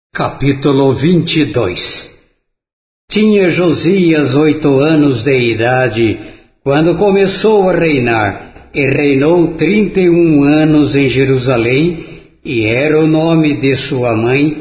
Capítulo 22. Tinha Josias 8 anos de idade quando começou a reinar, e reinou 31 anos em Jerusalém, e era o nome de sua mãe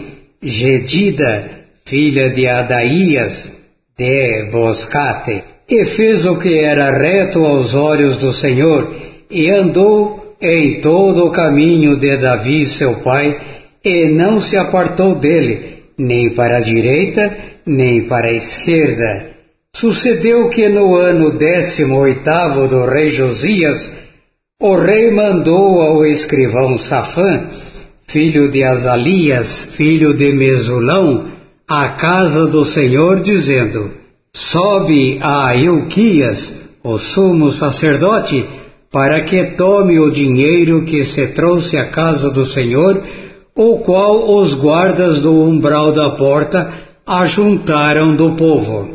Jedida, filha de Adaías, de Boscate. E fez o que era reto aos olhos do Senhor, e andou em todo o caminho de Davi seu pai, e não se apartou dele, nem para a direita, nem para a esquerda. Sucedeu que no ano 18º do rei Josias, o rei mandou ao escrivão Safã, filho de Azalias, filho de Mesulão, à casa do Senhor, dizendo: sobe a Ilquias, o sumo sacerdote, para que tome o dinheiro que se trouxe à casa do Senhor, o qual os guardas do umbral da porta ajuntaram do povo,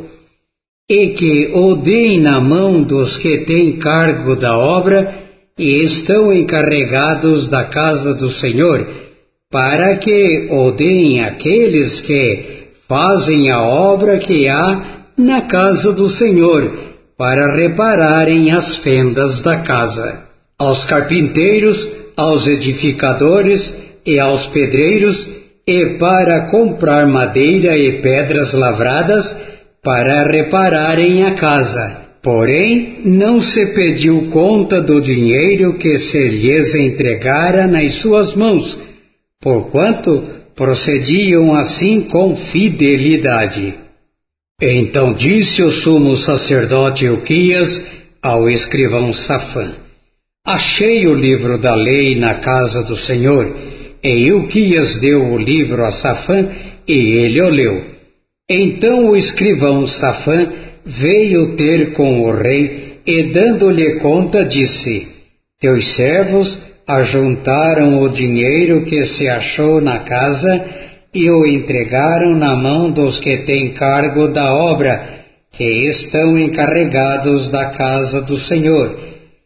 e que o deem na mão dos que têm cargo da obra e estão encarregados da casa do Senhor, para que o deem àqueles que fazem a obra que há na casa do Senhor, para repararem as fendas da casa, aos carpinteiros, aos edificadores e aos pedreiros, e para comprar madeira e pedras lavradas, para repararem a casa. Porém, não se pediu conta do dinheiro que se lhes entregara nas suas mãos, porquanto procediam assim com fidelidade. Então disse o sumo sacerdote Ilquias ao escrivão Safã: achei o livro da lei na casa do Senhor. E Ilquias deu o livro a Safã, e ele o leu. Então o escrivão Safã veio ter com o rei, e dando-lhe conta, disse: teus servos ajuntaram o dinheiro que se achou na casa, e o entregaram na mão dos que têm cargo da obra, que estão encarregados da casa do Senhor.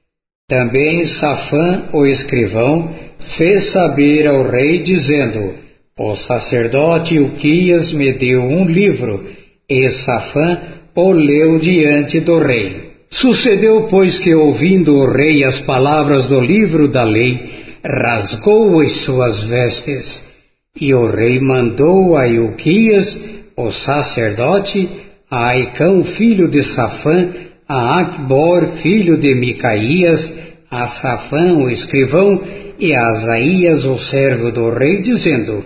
Também Safã, o escrivão, fez saber ao rei, dizendo: o sacerdote Ilquias me deu um livro, e Safã o leu diante do rei. Sucedeu, pois, que, ouvindo o rei as palavras do livro da lei, rasgou as suas vestes. E o rei mandou a Ilquias, o sacerdote, a Aicão, filho de Safã, a Acbor, filho de Micaías, a Safã, o escrivão, e a Asaías, o servo do rei, dizendo: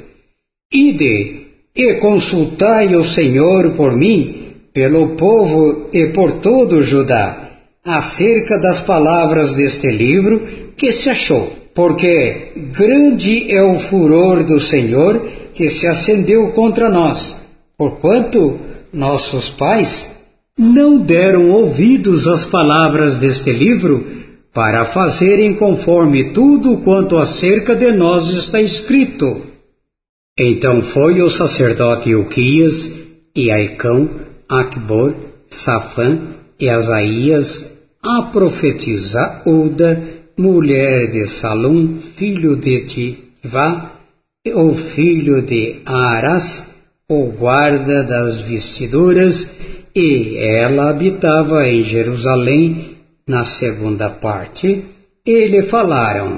ide e consultai o Senhor por mim, pelo povo e por todo o Judá, acerca das palavras deste livro que se achou, porque grande é o furor do Senhor que se acendeu contra nós, porquanto nossos pais não deram ouvidos às palavras deste livro, para fazerem conforme tudo quanto acerca de nós está escrito. Então foi o sacerdote Ilquias, e Aicão, Acbor, Safã e Asaías, a profetisa Uda, mulher de Salum, filho de Tivá, o filho de Arás, o guarda das vestiduras, e ela habitava em Jerusalém, na segunda parte, e lhe falaram.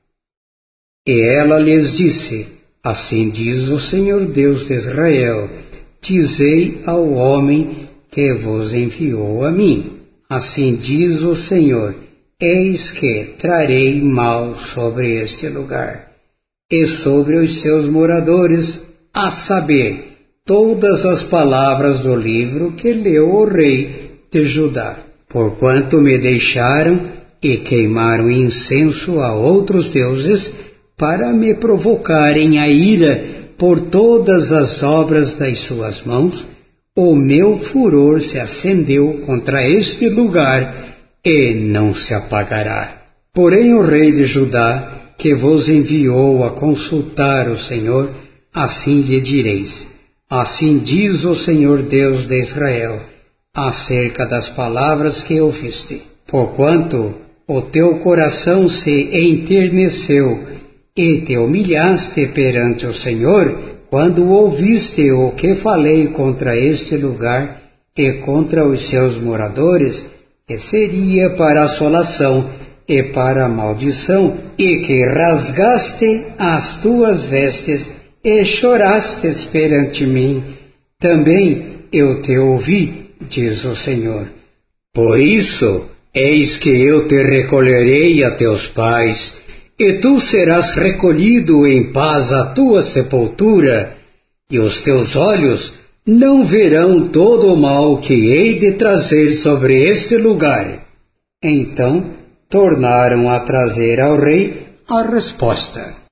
E ela lhes disse: assim diz o Senhor Deus de Israel, dizei ao homem que vos enviou a mim, assim diz o Senhor, eis que trarei mal sobre este lugar, e sobre os seus moradores, a saber, todas as palavras do livro que leu o rei de Judá. Porquanto me deixaram e queimaram incenso a outros deuses, para me provocarem a ira por todas as obras das suas mãos, o meu furor se acendeu contra este lugar, e não se apagará. Porém o rei de Judá, que vos enviou a consultar o Senhor, assim lhe direis: assim diz o Senhor Deus de Israel, acerca das palavras que ouviste. Porquanto o teu coração se enterneceu, e te humilhaste perante o Senhor, quando ouviste o que falei contra este lugar e contra os seus moradores, que seria para assolação e para maldição, e que rasgaste as tuas vestes e chorastes perante mim, também eu te ouvi, diz o Senhor. Por isso, eis que eu te recolherei a teus pais, e tu serás recolhido em paz à tua sepultura, e os teus olhos não verão todo o mal que hei de trazer sobre este lugar. Então tornaram a trazer ao rei a resposta.